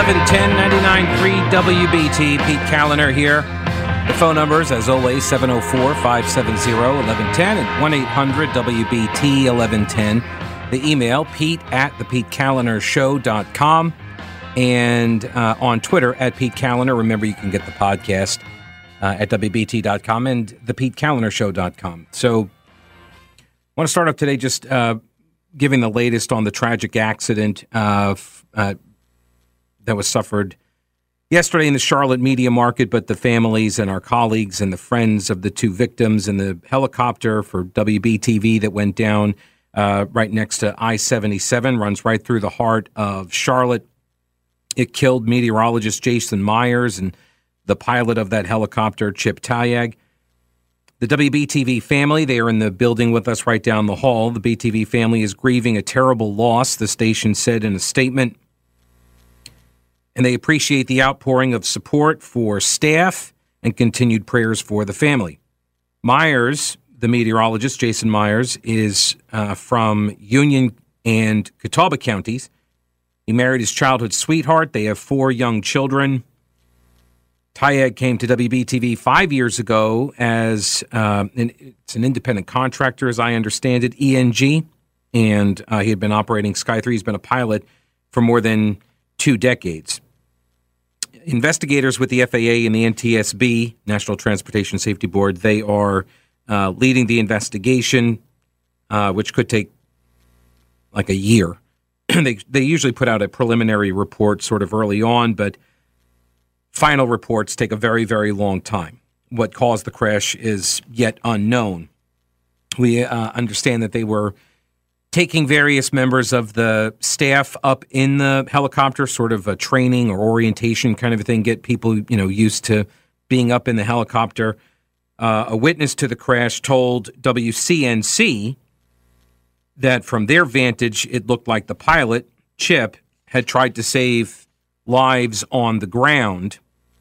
1110 99.3 WBT. Pete Kaliner here. The phone numbers, as always, 704-570-1110 and 1-800-WBT-1110. The email, pete@thepetekalinershow.com. And on Twitter, @PeteKaliner. Remember, you can get the podcast at WBT.com and thepetekalinershow.com. So I want to start off today just giving the latest on the tragic accident that was suffered yesterday in the Charlotte media market, but the families and our colleagues and the friends of the two victims and the helicopter for WBTV that went down right next to I-77, runs right through the heart of Charlotte. It killed meteorologist Jason Myers and the pilot of that helicopter, Chip Talyag. The WBTV family, they are in the building with us right down the hall. The BTV family is grieving a terrible loss, the station said in a statement. And they appreciate the outpouring of support for staff and continued prayers for the family. Myers, the meteorologist, Jason Myers, is from Union and Catawba counties. He married his childhood sweetheart. They have 4 young children. Talyag came to WBTV 5 years ago as it's an independent contractor, as I understand it, ENG, and he had been operating Sky 3. He's been a pilot for more than 2 decades. Investigators with the FAA and the NTSB, National Transportation Safety Board, they are leading the investigation, which could take like a year. They usually put out a preliminary report sort of early on, but final reports take a very, very long time. What caused the crash is yet unknown. We understand that they were taking various members of the staff up in the helicopter, sort of a training or orientation kind of a thing, get people, used to being up in the helicopter. A witness to the crash told WCNC that from their vantage, it looked like the pilot, Chip, had tried to save lives on the ground.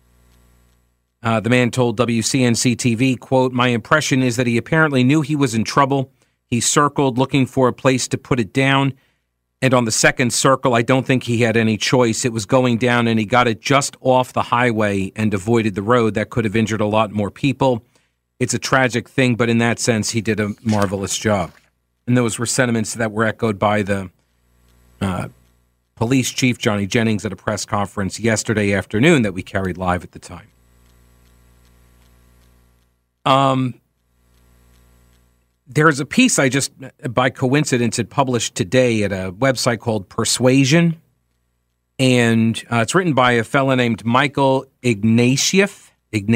The man told WCNC TV, quote, "My impression is that he apparently knew he was in trouble. He circled looking for a place to put it down. And on the second circle, I don't think he had any choice. It was going down and he got it just off the highway and avoided the road. That could have injured a lot more people. It's a tragic thing, but in that sense, he did a marvelous job." And those were sentiments that were echoed by the police chief, Johnny Jennings, at a press conference yesterday afternoon that we carried live at the time. There's a piece I just, by coincidence, had published today at a website called Persuasion. And it's written by a fellow named Michael Ignatieff.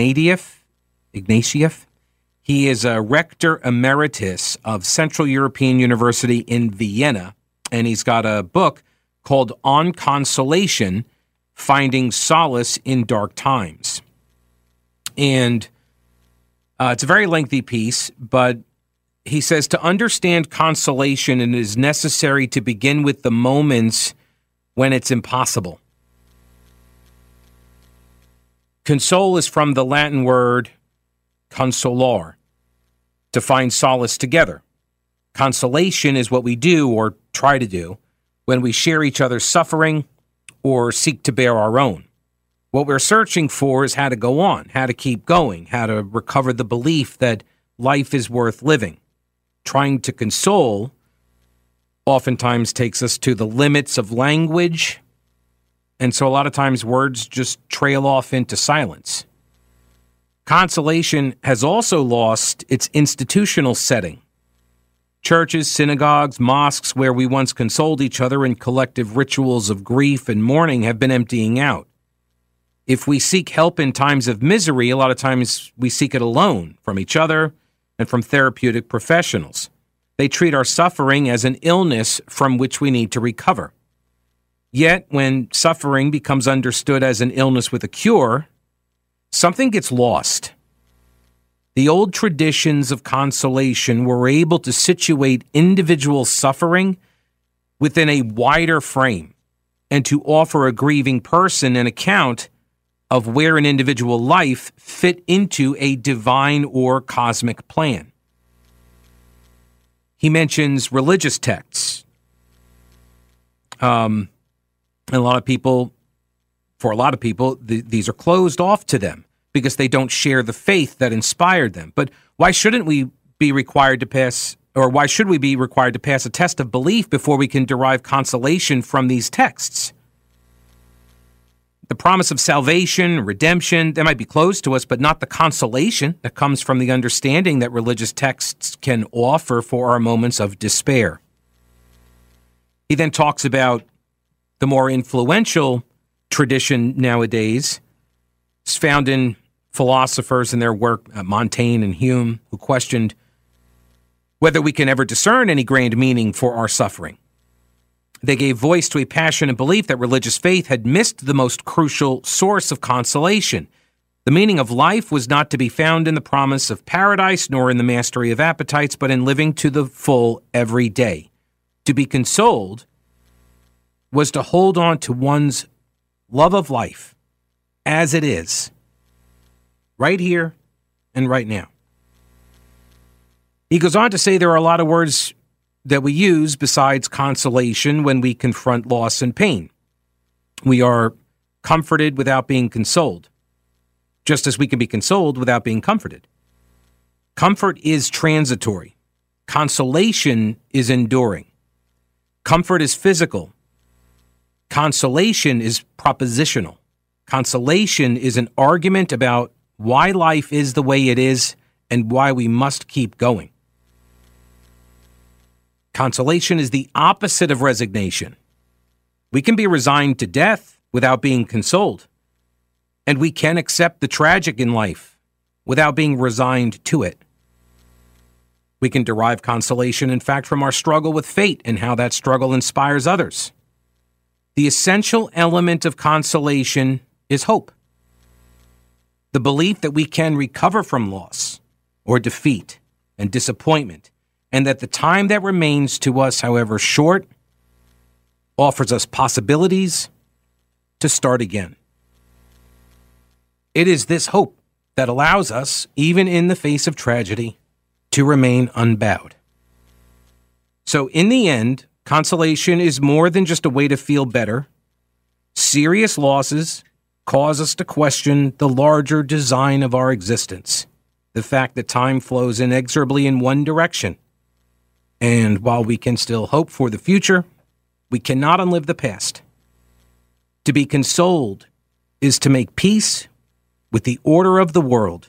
He is a rector emeritus of Central European University in Vienna. And he's got a book called On Consolation, Finding Solace in Dark Times. And it's a very lengthy piece, but he says to understand consolation, it is necessary to begin with the moments when it's impossible. Console is from the Latin word consolar, to find solace together. Consolation is what we do or try to do when we share each other's suffering or seek to bear our own. What we're searching for is how to go on, how to keep going, how to recover the belief that life is worth living. Trying to console oftentimes takes us to the limits of language, and so a lot of times words just trail off into silence. Consolation has also lost its institutional setting. Churches, synagogues, mosques where we once consoled each other in collective rituals of grief and mourning have been emptying out. If we seek help in times of misery, a lot of times we seek it alone, from each other and from therapeutic professionals. They treat our suffering as an illness from which we need to recover. Yet, when suffering becomes understood as an illness with a cure, something gets lost. The old traditions of consolation were able to situate individual suffering within a wider frame and to offer a grieving person an account of where an individual life fit into a divine or cosmic plan. He mentions religious texts. And a lot of people for a lot of people, these are closed off to them because they don't share the faith that inspired them. But why shouldn't we be required to pass, or why should we be required to pass a test of belief before we can derive consolation from these texts? The promise of salvation, redemption, that might be closed to us, but not the consolation that comes from the understanding that religious texts can offer for our moments of despair. He then talks about the more influential tradition nowadays. It's found in philosophers in their work, Montaigne and Hume, who questioned whether we can ever discern any grand meaning for our suffering. They gave voice to a passionate belief that religious faith had missed the most crucial source of consolation. The meaning of life was not to be found in the promise of paradise, nor in the mastery of appetites, but in living to the full every day. To be consoled was to hold on to one's love of life as it is, right here and right now. He goes on to say there are a lot of words that we use besides consolation when we confront loss and pain. We are comforted without being consoled, just as we can be consoled without being comforted. Comfort is transitory. Consolation is enduring. Comfort is physical. Consolation is propositional. Consolation is an argument about why life is the way it is and why we must keep going. Consolation is the opposite of resignation. We can be resigned to death without being consoled, and we can accept the tragic in life without being resigned to it. We can derive consolation, in fact, from our struggle with fate and how that struggle inspires others. The essential element of consolation is hope. The belief that we can recover from loss or defeat and disappointment, and that the time that remains to us, however short, offers us possibilities to start again. It is this hope that allows us, even in the face of tragedy, to remain unbowed. So in the end, consolation is more than just a way to feel better. Serious losses cause us to question the larger design of our existence, the fact that time flows inexorably in one direction. And while we can still hope for the future, we cannot unlive the past. To be consoled is to make peace with the order of the world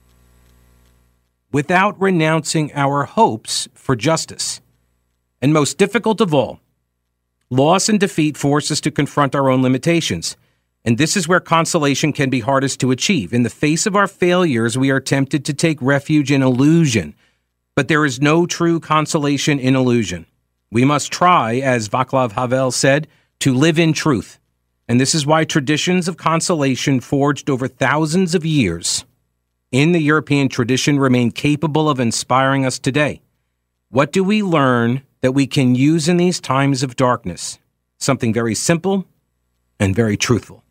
without renouncing our hopes for justice. And most difficult of all, loss and defeat force us to confront our own limitations. And this is where consolation can be hardest to achieve. In the face of our failures, we are tempted to take refuge in illusion. But there is no true consolation in illusion. We must try, as Václav Havel said, to live in truth. And this is why traditions of consolation forged over thousands of years in the European tradition remain capable of inspiring us today. What do we learn that we can use in these times of darkness? Something very simple and very truthful,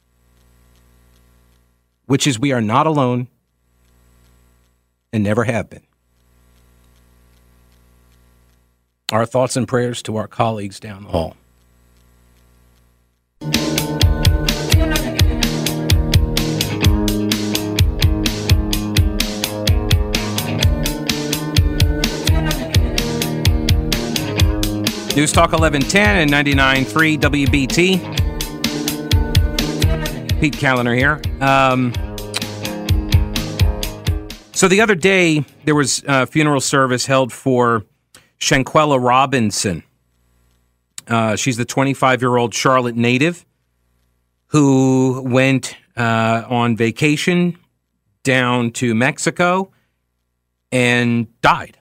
which is we are not alone and never have been. Our thoughts and prayers to our colleagues down the hall. News Talk 1110 and 99.3 WBT. Pete Kaliner here. So the other day, there was a funeral service held for Shanquella Robinson. She's the 25-year-old Charlotte native who went on vacation down to Mexico and died.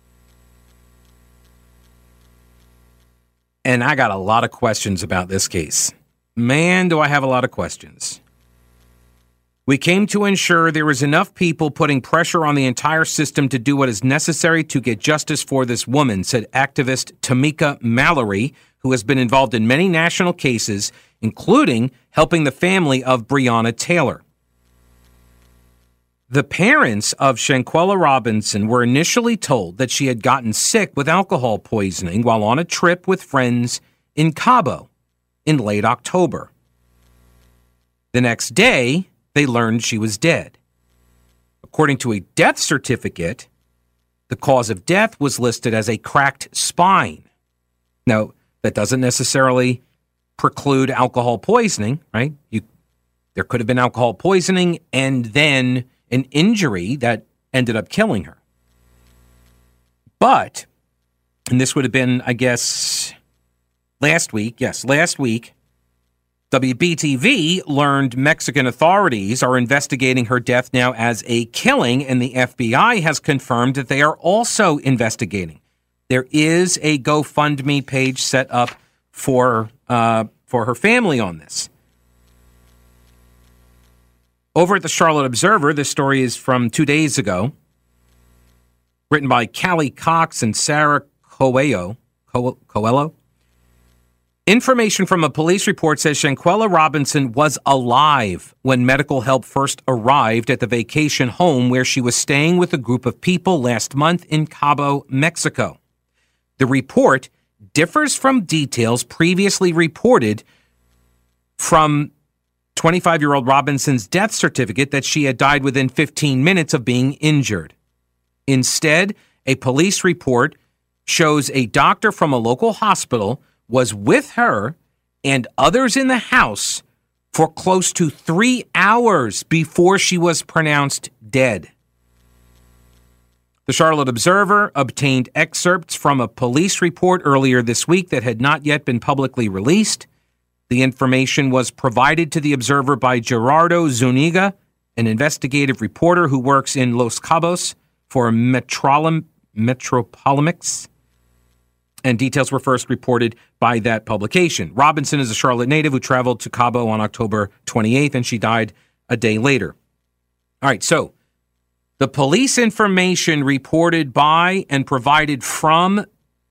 And I got a lot of questions about this case. Man, do I have a lot of questions. We came to ensure there is enough people putting pressure on the entire system to do what is necessary to get justice for this woman, said activist Tamika Mallory, who has been involved in many national cases, including helping the family of Breonna Taylor. The parents of Shanquella Robinson were initially told that she had gotten sick with alcohol poisoning while on a trip with friends in Cabo in late October. The next day, they learned she was dead. According to a death certificate, the cause of death was listed as a cracked spine. Now, that doesn't necessarily preclude alcohol poisoning, right? There could have been alcohol poisoning and then an injury that ended up killing her. But, and this would have been, I guess, last week, WBTV learned Mexican authorities are investigating her death now as a killing, and the FBI has confirmed that they are also investigating. There is a GoFundMe page set up for her family on this. Over at the Charlotte Observer, this story is from 2 days ago, written by Callie Cox and Sarah Coelho. Information from a police report says Shanquella Robinson was alive when medical help first arrived at the vacation home where she was staying with a group of people last month in Cabo, Mexico. The report differs from details previously reported from 25-year-old Robinson's death certificate that she had died within 15 minutes of being injured. Instead, a police report shows a doctor from a local hospital was with her and others in the house for close to 3 hours before she was pronounced dead. The Charlotte Observer obtained excerpts from a police report earlier this week that had not yet been publicly released. The information was provided to the Observer by Gerardo Zuniga, an investigative reporter who works in Los Cabos for Metropolimics, and details were first reported by that publication. Robinson is a Charlotte native who traveled to Cabo on October 28th, and she died a day later. All right, so the police information reported by and provided from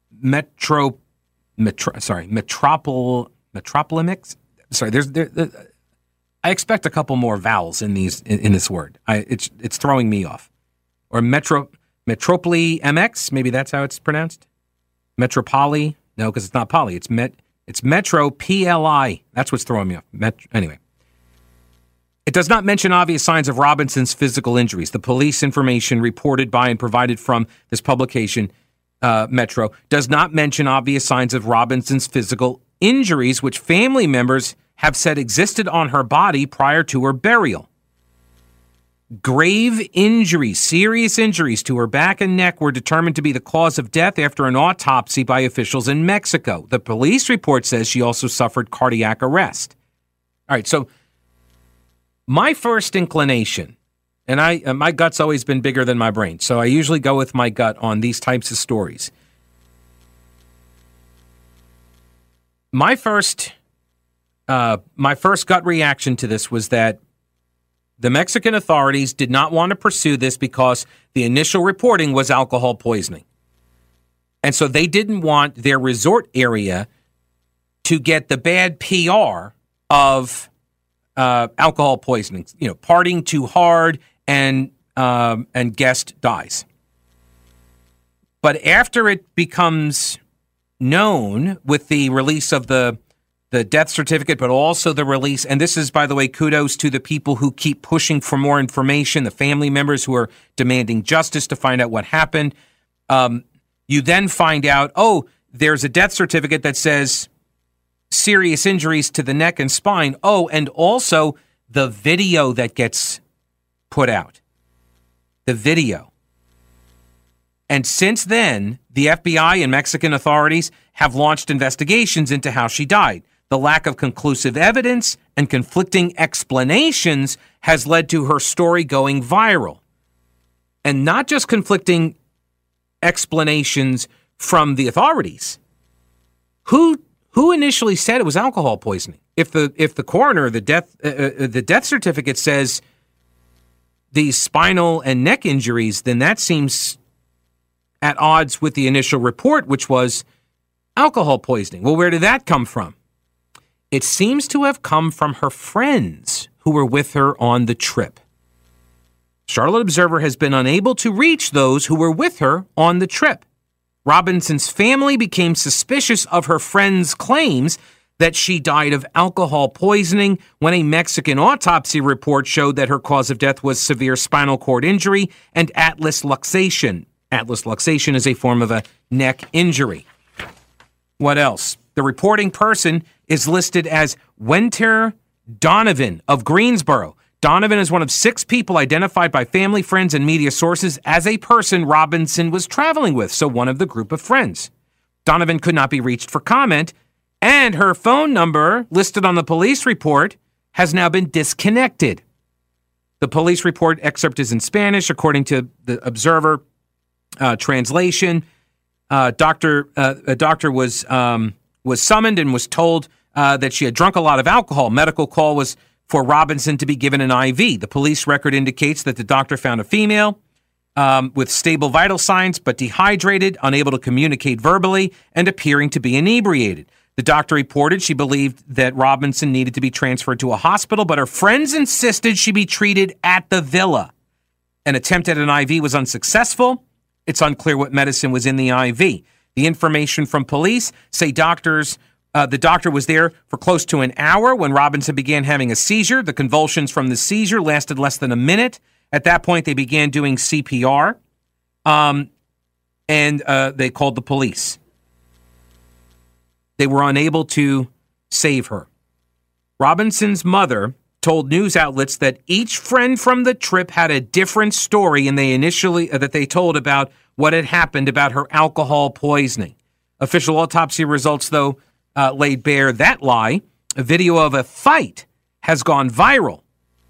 Metropolimics. Sorry, I expect a couple more vowels in this word. It's throwing me off. Or Metropoli MX, maybe that's how it's pronounced. Metropoli, no, because it's not poly. It's Metro PLI. That's what's throwing me off. Anyway. It does not mention obvious signs of Robinson's physical injuries. The police information reported by and provided from this publication, Metro, does not mention obvious signs of Robinson's physical injuries, which family members have said existed on her body prior to her burial. Grave injuries, serious injuries to her back and neck were determined to be the cause of death after an autopsy by officials in Mexico. The police report says she also suffered cardiac arrest. All right, so my first inclination, and my gut's always been bigger than my brain, so I usually go with my gut on these types of stories. My first gut reaction to this was that the Mexican authorities did not want to pursue this because the initial reporting was alcohol poisoning. And so they didn't want their resort area to get the bad PR of alcohol poisoning, partying too hard and guest dies. But after it becomes known with the release of the death certificate, but also the release, and this is, by the way, kudos to the people who keep pushing for more information, the family members who are demanding justice to find out what happened. You then find out, there's a death certificate that says serious injuries to the neck and spine. And also the video that gets put out. The video. And since then, the FBI and Mexican authorities have launched investigations into how she died. The lack of conclusive evidence and conflicting explanations has led to her story going viral. And not just conflicting explanations from the authorities. Who initially said it was alcohol poisoning? If the coroner, the death certificate says these spinal and neck injuries, then that seems at odds with the initial report, which was alcohol poisoning. Well, where did that come from? It seems to have come from her friends who were with her on the trip. Charlotte Observer has been unable to reach those who were with her on the trip. Robinson's family became suspicious of her friends' claims that she died of alcohol poisoning when a Mexican autopsy report showed that her cause of death was severe spinal cord injury and atlas luxation. Atlas luxation is a form of a neck injury. What else? The reporting person is listed as Wenter Donovan of Greensboro. Donovan is one of 6 people identified by family, friends, and media sources as a person Robinson was traveling with, so one of the group of friends. Donovan could not be reached for comment, and her phone number, listed on the police report, has now been disconnected. The police report excerpt is in Spanish, according to the Observer translation. A doctor was summoned and was told that she had drunk a lot of alcohol. Medical call was for Robinson to be given an IV. The police record indicates that the doctor found a female with stable vital signs, but dehydrated, unable to communicate verbally, and appearing to be inebriated. The doctor reported she believed that Robinson needed to be transferred to a hospital, but her friends insisted she be treated at the villa. An attempt at an IV was unsuccessful. It's unclear what medicine was in the IV. The information from police say the doctor was there for close to an hour when Robinson began having a seizure. The convulsions from the seizure lasted less than a minute. At that point, they began doing CPR, and they called the police. They were unable to save her. Robinson's mother told news outlets that each friend from the trip had a different story, and that they told about what had happened about her alcohol poisoning. Official autopsy results, though, laid bare that lie. A video of a fight has gone viral.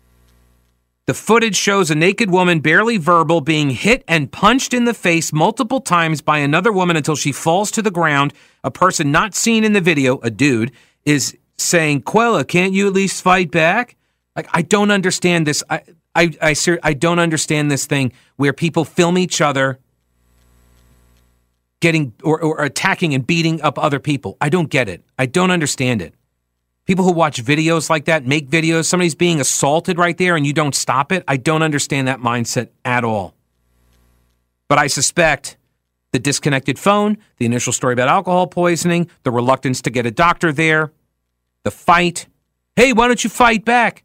The footage shows a naked woman, barely verbal, being hit and punched in the face multiple times by another woman until she falls to the ground. A person not seen in the video, a dude, is saying, "Quella, can't you at least fight back?" Like, I don't understand this. I don't understand this thing where people film each other getting or attacking and beating up other people. I don't get it. I don't understand it. People who watch videos like that, make videos, somebody's being assaulted right there and you don't stop it. I don't understand that mindset at all. But I suspect the disconnected phone, the initial story about alcohol poisoning, the reluctance to get a doctor there, the fight. Hey, why don't you fight back?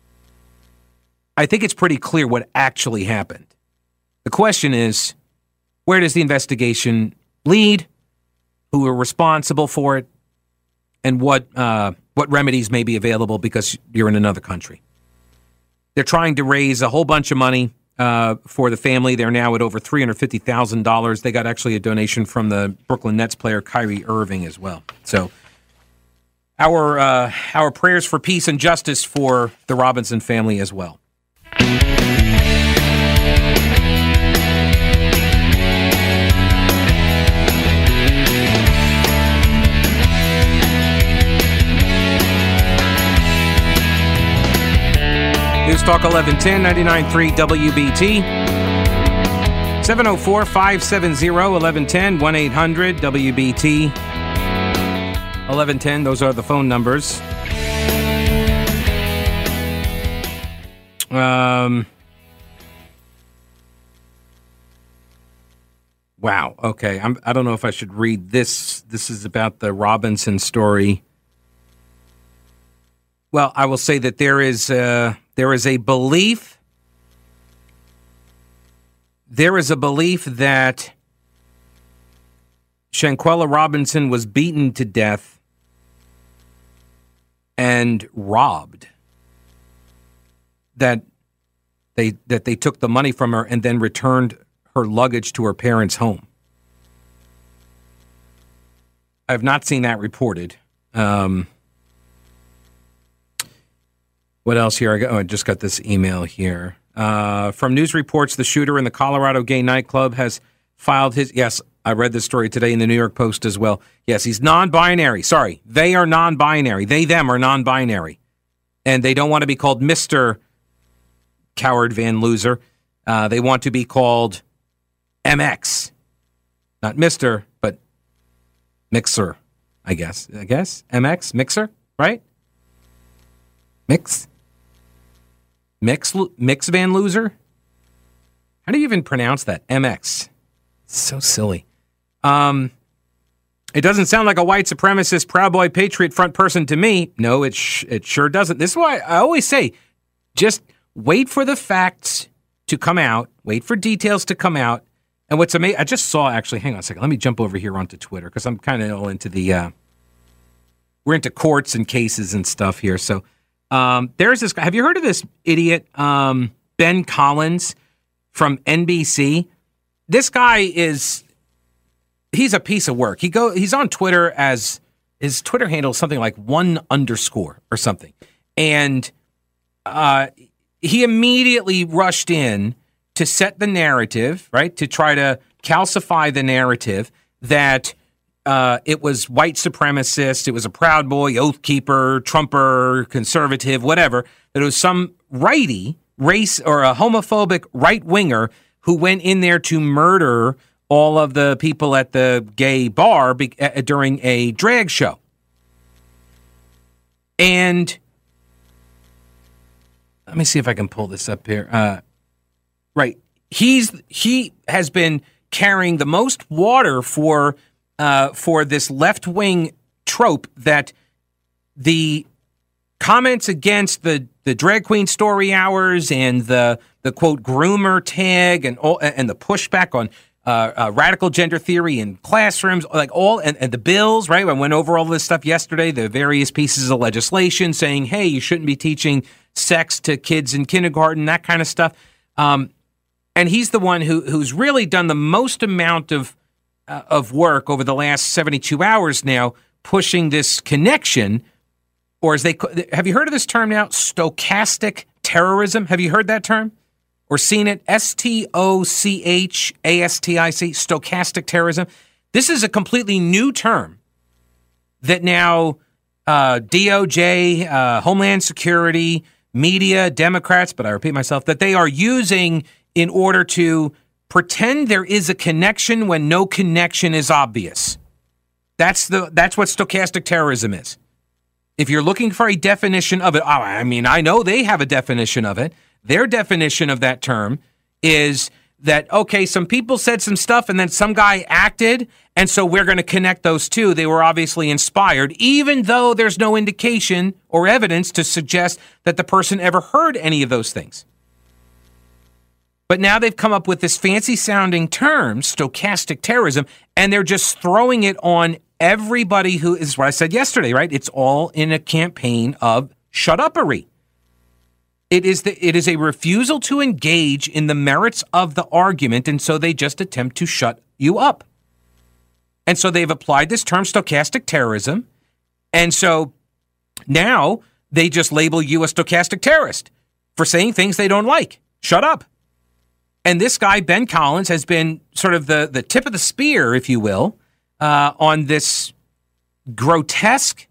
I think it's pretty clear what actually happened. The question is, where does the investigation lead? Who are responsible for it? And what remedies may be available because you're in another country? They're trying to raise a whole bunch of money for the family. They're now at over $350,000. They got actually a donation from the Brooklyn Nets player Kyrie Irving as well. So our prayers for peace and justice for the Robinson family as well. News Talk 1110, 99.3 WBT. 704-570-1110, 1-800-WBT. 1110, those are the phone numbers. Wow, okay. I don't know if I should read this. This is about the Robinson story. Well, I will say that there is a belief. There is a belief that Shanquella Robinson was beaten to death and robbed. That they took the money from her and then returned her luggage to her parents' home. I have not seen that reported. What else here? I just got this email here. From news reports, the shooter in the Colorado gay nightclub has filed his... Yes, I read this story today in the New York Post as well. Yes, he's non-binary. Sorry, they are non-binary. They, them are non-binary. And they don't want to be called Mr. Coward Van Loser. They want to be called MX. Not Mr., but Mixer, I guess. MX? Mixer, right? Mix Van Loser? How do you even pronounce that? MX. It's so silly. It doesn't sound like a white supremacist, Proud Boy, Patriot Front person to me. No, it sure doesn't. This is why I always say, just wait for the facts to come out, wait for details to come out. And what's amazing, I just saw, actually, hang on a second, let me jump over here onto Twitter, because I'm kind of all into we're into courts and cases and stuff here. So there's this guy, have you heard of this idiot, Ben Collins from NBC? This guy he's a piece of work. He's on Twitter as, his Twitter handle is something like 1_ or something. And he immediately rushed in to set the narrative, right? To try to calcify the narrative that it was white supremacist, it was a Proud Boy, Oath Keeper, Trumper, conservative, whatever. That it was some righty, race, or a homophobic right-winger who went in there to murder all of the people at the gay bar during a drag show. And let me see if I can pull this up here. Right. He has been carrying the most water for this left-wing trope that the comments against the drag queen story hours and the quote groomer tag and the pushback on radical gender theory in classrooms, like and the bills, right? I went over all this stuff yesterday, the various pieces of legislation saying, hey, you shouldn't be teaching sex to kids in kindergarten, that kind of stuff. And he's the one who's really done the most amount of work over the last 72 hours now, pushing this connection, or have you heard of this term now? Stochastic terrorism. Have you heard that term? Or seen it? Stochastic, stochastic terrorism. This is a completely new term that now DOJ, Homeland Security, media, Democrats, but I repeat myself, that they are using in order to pretend there is a connection when no connection is obvious. That's what stochastic terrorism is. If you're looking for a definition of it, I know they have a definition of it. Their definition of that term is that, okay, some people said some stuff and then some guy acted, and so we're going to connect those two. They were obviously inspired, even though there's no indication or evidence to suggest that the person ever heard any of those things. But now they've come up with this fancy-sounding term, stochastic terrorism, and they're just throwing it on everybody who is what I said yesterday, right? It's all in a campaign of shut-uppery. It is a refusal to engage in the merits of the argument, and so they just attempt to shut you up. And so they've applied this term, stochastic terrorism, and so now they just label you a stochastic terrorist for saying things they don't like. Shut up. And this guy, Ben Collins, has been sort of the tip of the spear, if you will, on this grotesque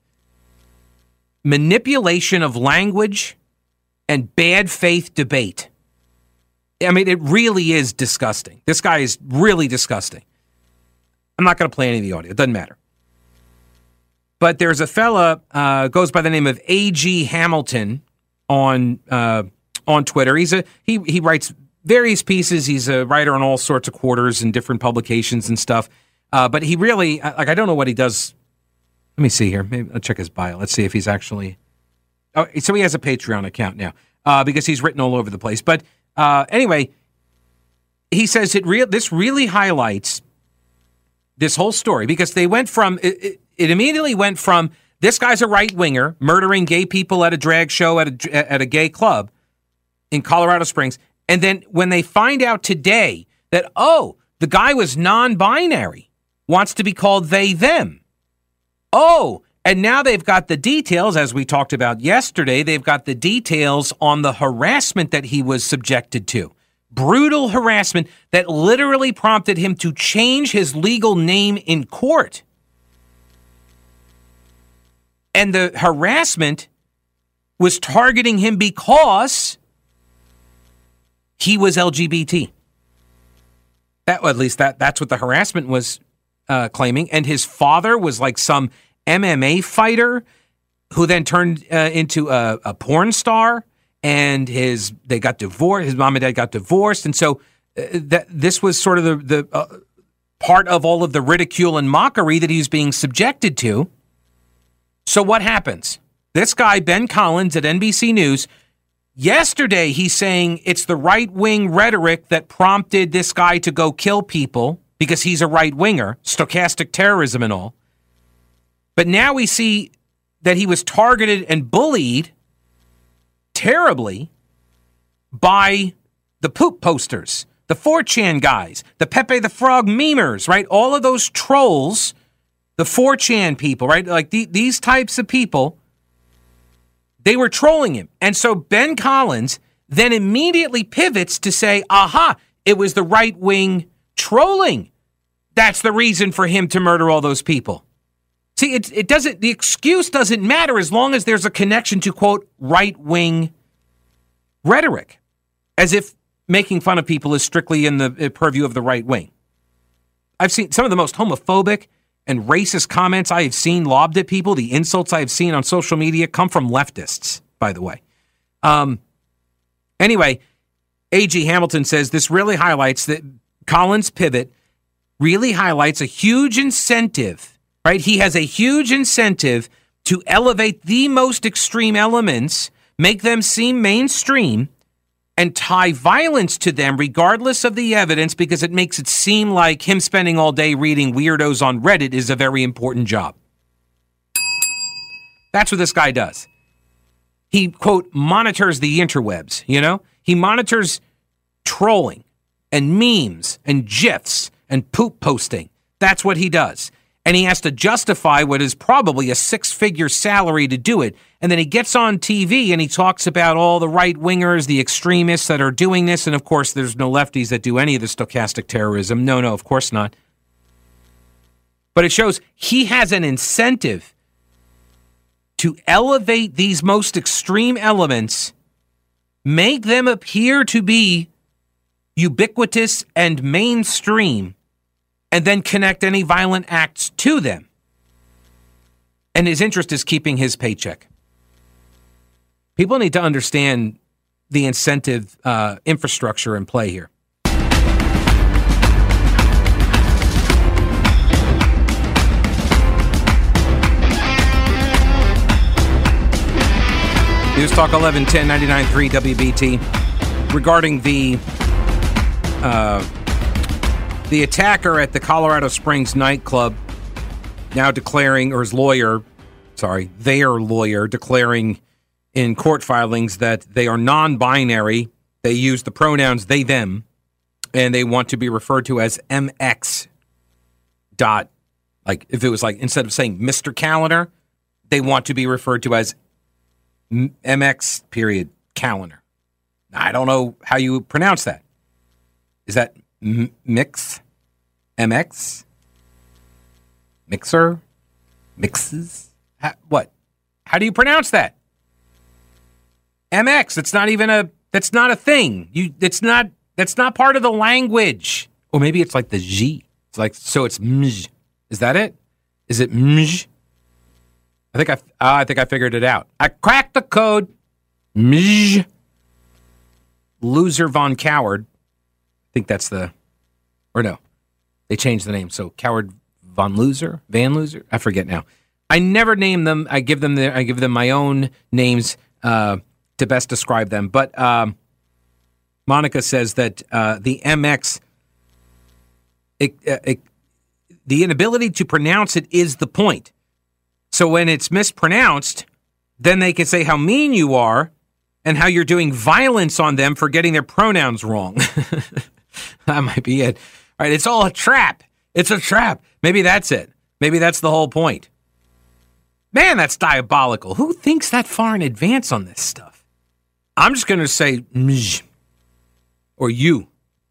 manipulation of language and bad faith debate. I mean, it really is disgusting. This guy is really disgusting. I'm not going to play any of the audio. It doesn't matter. But there's a fella goes by the name of A.G. Hamilton on Twitter. He writes various pieces. He's a writer on all sorts of quarters and different publications and stuff. But he really, I don't know what he does. Let me see here. Maybe I'll check his bio. Let's see if he's actually. Oh, so he has a Patreon account now because he's written all over the place. But anyway, he says this really highlights this whole story because they went from it immediately went from this guy's a right winger murdering gay people at a drag show at a gay club in Colorado Springs, and then when they find out today that the guy was non-binary, wants to be called they them. And now they've got the details, as we talked about yesterday, they've got the details on the harassment that he was subjected to. Brutal harassment that literally prompted him to change his legal name in court. And the harassment was targeting him because he was LGBT. That's what the harassment was claiming. And his father was like some MMA fighter who then turned into a porn star, and they got divorced. His mom and dad got divorced, and so this was sort of part of all of the ridicule and mockery that he's being subjected to. So what happens? This guy, Ben Collins at NBC News, yesterday he's saying it's the right-wing rhetoric that prompted this guy to go kill people because he's a right-winger, stochastic terrorism and all. But now we see that he was targeted and bullied terribly by the poop posters, the 4chan guys, the Pepe the Frog memers, right? All of those trolls, the 4chan people, right? Like these types of people, they were trolling him. And so Ben Collins then immediately pivots to say, aha, it was the right-wing trolling. That's the reason for him to murder all those people. See, it doesn't, the excuse doesn't matter as long as there's a connection to, quote, right-wing rhetoric, as if making fun of people is strictly in the purview of the right wing. I've seen some of the most homophobic and racist comments I have seen lobbed at people. The insults I have seen on social media come from leftists, by the way. Anyway, A.G. Hamilton says this really highlights that Collins' pivot really highlights a huge incentive, right? He has a huge incentive to elevate the most extreme elements, make them seem mainstream, and tie violence to them regardless of the evidence, because it makes it seem like him spending all day reading weirdos on Reddit is a very important job. That's what this guy does. He, quote, monitors the interwebs, you know? He monitors trolling and memes and GIFs and poop posting. That's what he does. And he has to justify what is probably a 6-figure salary to do it. And then he gets on TV and he talks about all the right-wingers, the extremists that are doing this. And, of course, there's no lefties that do any of the stochastic terrorism. No, of course not. But it shows he has an incentive to elevate these most extreme elements, make them appear to be ubiquitous and mainstream, and then connect any violent acts to them. And his interest is keeping his paycheck. People need to understand the incentive infrastructure in play here. News Talk 1110 99.3 WBT regarding the attacker at the Colorado Springs nightclub now declaring, or their lawyer declaring in court filings that they are non-binary. They use the pronouns they, them, and they want to be referred to as MX dot. Like if it was like, instead of saying Mr. Callender, they want to be referred to as MX period Callender. I don't know how you pronounce that. Is that mix? MX? Mixer? Mixes? What? How do you pronounce that? MX. That's not a thing. That's not part of the language. Or maybe it's like the G. It's like, so it's mj. Is that it? Is it mj? I think I figured it out. I cracked the code. Mj. Loser von Coward. I think that's no. They changed the name. So Coward Van Loser? I forget now. I never name them. I give them my own names to best describe them. But Monica says that the MX, the inability to pronounce it is the point. So when it's mispronounced, then they can say how mean you are and how you're doing violence on them for getting their pronouns wrong. That might be it. All right, it's all a trap. It's a trap. Maybe that's it. Maybe that's the whole point. Man, that's diabolical. Who thinks that far in advance on this stuff? I'm just going to say mj. Or you.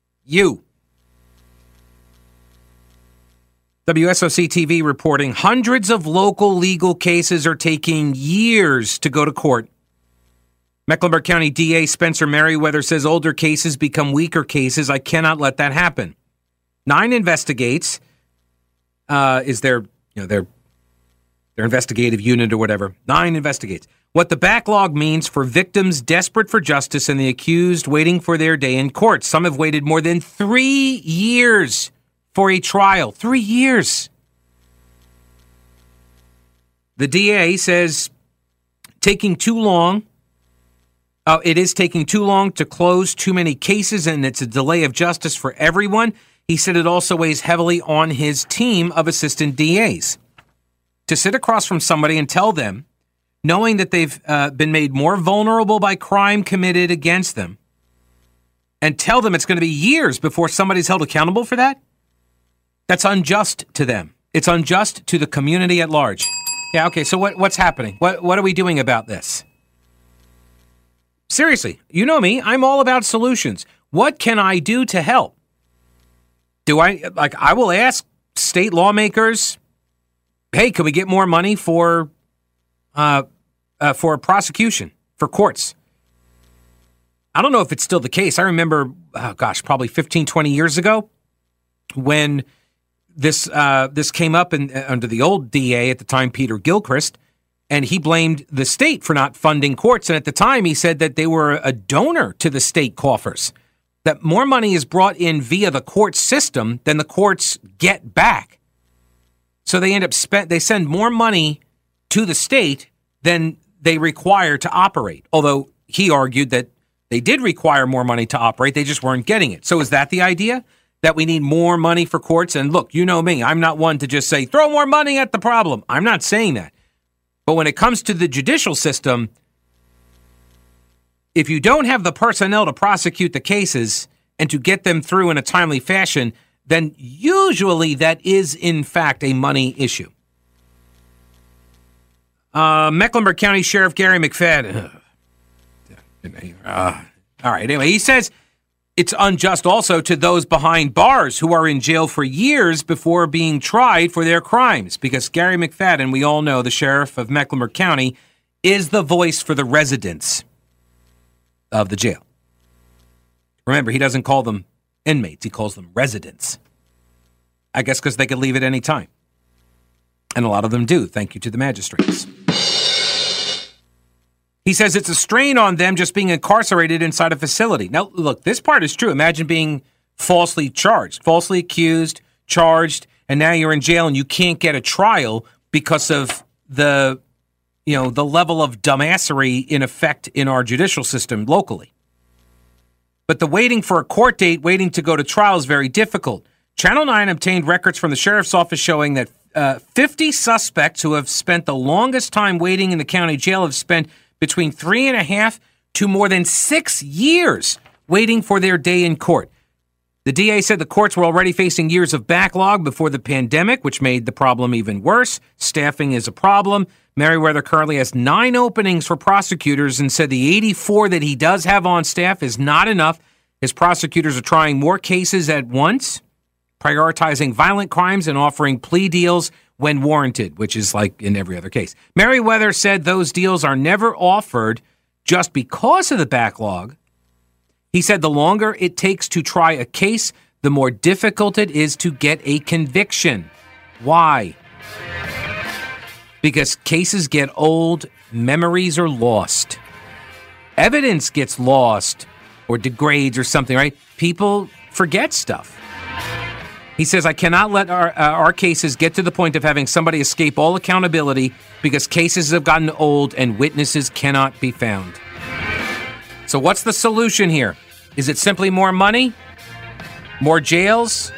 WSOC TV reporting hundreds of local legal cases are taking years to go to court. Mecklenburg County DA Spencer Merriweather says older cases become weaker cases. I cannot let that happen. 9 investigates. Is their investigative unit or whatever. 9 investigates. What the backlog means for victims desperate for justice and the accused waiting for their day in court. Some have waited more than 3 years for a trial. 3 years. The DA says taking too long. It is taking too long to close too many cases, and it's a delay of justice for everyone. He said it also weighs heavily on his team of assistant DAs. To sit across from somebody and tell them, knowing that they've been made more vulnerable by crime committed against them, and tell them it's going to be years before somebody's held accountable for that, that's unjust to them. It's unjust to the community at large. Yeah, okay, so what's happening? What are we doing about this? Seriously, you know me, I'm all about solutions. What can I do to help? I will ask state lawmakers, hey, can we get more money for prosecution, for courts? I don't know if it's still the case. I remember, probably 15, 20 years ago when this came up under the old DA at the time, Peter Gilchrist, and he blamed the state for not funding courts. And at the time, he said that they were a donor to the state coffers, that more money is brought in via the court system than the courts get back. So they they send more money to the state than they require to operate. Although he argued that they did require more money to operate, they just weren't getting it. So is that the idea? That we need more money for courts? And look, you know me, I'm not one to just say, throw more money at the problem. I'm not saying that. But when it comes to the judicial system, if you don't have the personnel to prosecute the cases and to get them through in a timely fashion, then usually that is, in fact, a money issue. Mecklenburg County Sheriff Gary McFadden. All right, anyway, he says it's unjust also to those behind bars who are in jail for years before being tried for their crimes, because Gary McFadden, we all know, the sheriff of Mecklenburg County, is the voice for the residents of the jail. Remember, he doesn't call them inmates. He calls them residents. I guess because they could leave at any time. And a lot of them do. Thank you to the magistrates. He says it's a strain on them just being incarcerated inside a facility. Now, look, this part is true. Imagine being falsely charged, falsely accused, charged, and now you're in jail and you can't get a trial because of the level of dumbassery in effect in our judicial system locally. But the waiting for a court date, waiting to go to trial is very difficult. Channel 9 obtained records from the sheriff's office showing that 50 suspects who have spent the longest time waiting in the county jail have spent between 3.5 to more than 6 years waiting for their day in court. The DA said the courts were already facing years of backlog before the pandemic, which made the problem even worse. Staffing is a problem. Merriweather currently has 9 openings for prosecutors and said the 84 that he does have on staff is not enough. His prosecutors are trying more cases at once, prioritizing violent crimes and offering plea deals when warranted, which is like in every other case. Merriweather said those deals are never offered just because of the backlog. He said the longer it takes to try a case, the more difficult it is to get a conviction. Why? Because cases get old, memories are lost. Evidence gets lost or degrades or something, right? People forget stuff. He says, I cannot let our cases get to the point of having somebody escape all accountability because cases have gotten old and witnesses cannot be found. So what's the solution here? Is it simply more money? More jails?